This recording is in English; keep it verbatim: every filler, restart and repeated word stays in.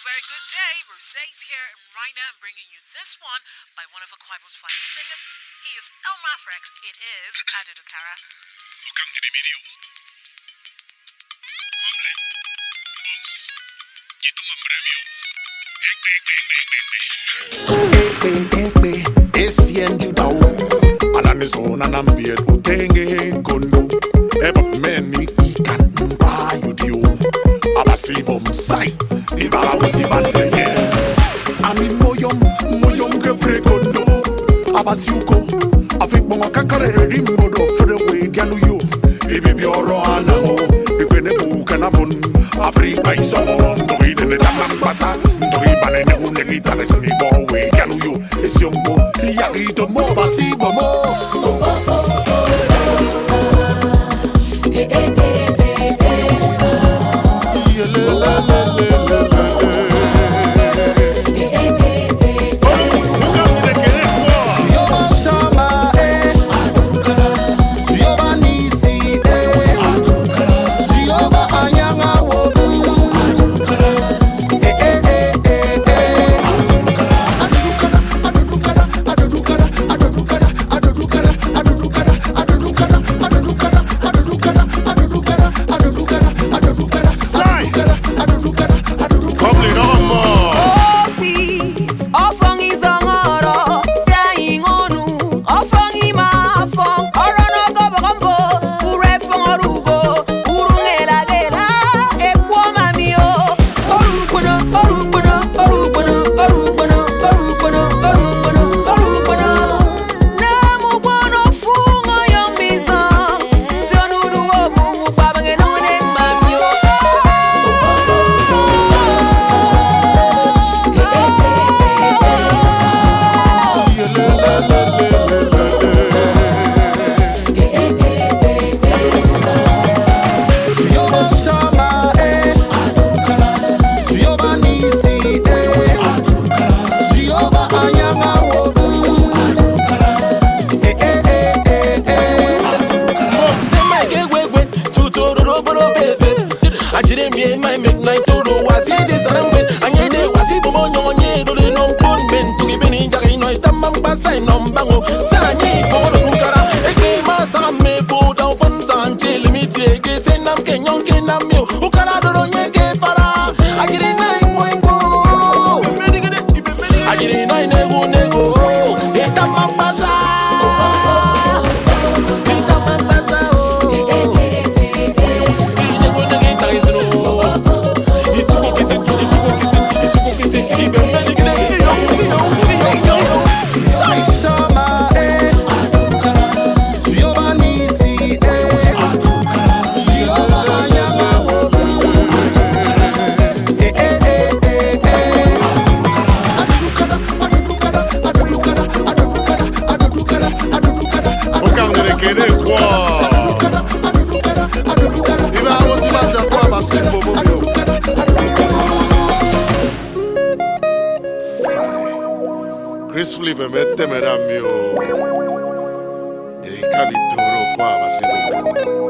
very good day. Rosé's here, and right now I'm bringing you this one by one of Akwaibom's finest singers. He is El Mafrex. It is Adudu Kara. Ekbe, ekbe, esien jutao. Alane zona nambiet utenge kondo. Eba meni ikan mba yudio. Abasi bom sai, iba abasi bantenge. Ami moyom, moyom kefre kondo. Abasi uko, afik bonga kakare rimbo do frewe dianu yo. Ibi bioro anamo, ikwene buka na fun. Afrika isomo, ndoi dene tamam pasa. Ndoi banene unegita lesni bowe dianu yo. Esiombo, yagito mo basi bomo. Chris Flippe mette me da mio. E i cavitoro qua va sempre.